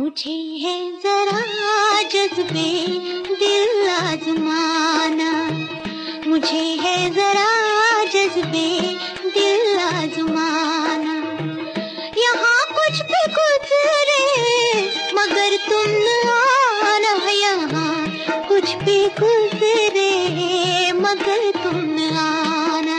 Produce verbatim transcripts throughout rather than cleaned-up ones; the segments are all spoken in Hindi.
मुझे है जरा जज्बे दिल आजमाना, मुझे है जरा जज्बे दिल आजमाना। यहाँ कुछ भी गुजरे मगर तुम न आना, यहाँ कुछ भी गुजरे मगर तुम न आना।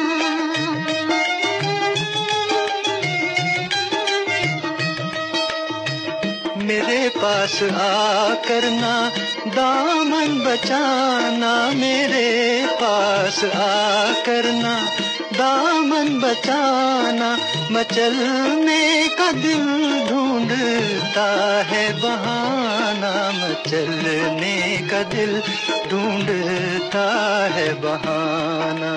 मेरे पास आकर ना दामन बचाना, मेरे पास आकर ना दामन बचाना। मचलने का दिल ढूंढता है बहाना, मचलने का दिल ढूंढता है बहाना।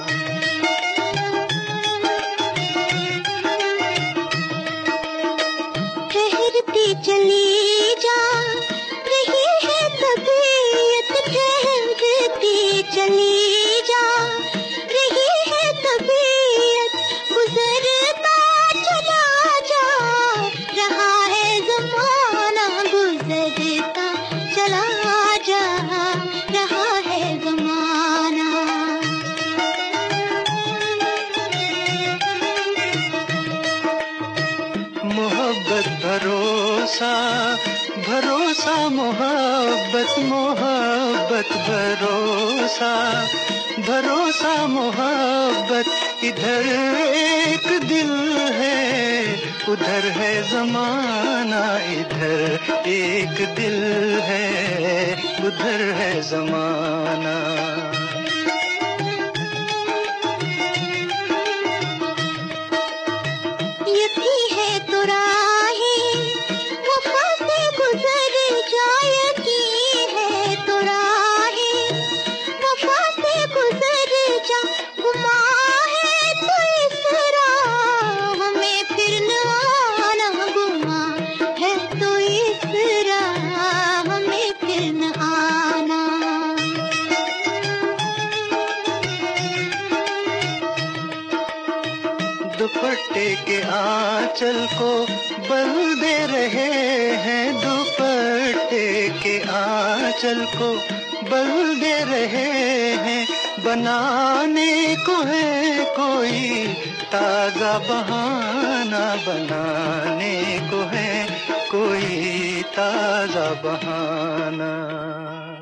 चली जा रही है तबीयत, ठहरती चली जा रही है तबीयत। गुजरता चला जा रहा है ज़माना, गुजरता चला जा रहा है ज़माना। मोहब्बत भरोसा भरोसा मोहब्बत, मोहब्बत भरोसा भरोसा मोहब्बत। इधर एक दिल है उधर है ज़माना, इधर एक दिल है उधर है ज़माना। ये भी है तो राहें वफा से गुजर जाए, की है तो राहें वफा से गुजर जा। गुमा है तो इस राह में फिर न आना, गुमा है तो इस राह में फिर न आना। दुपट्टे के आंचल को बल दे रहे हैं, दुपट्टे के आंचल को बल दे रहे हैं। बनाने को है कोई ताजा बहाना, बनाने को है कोई ताजा बहाना।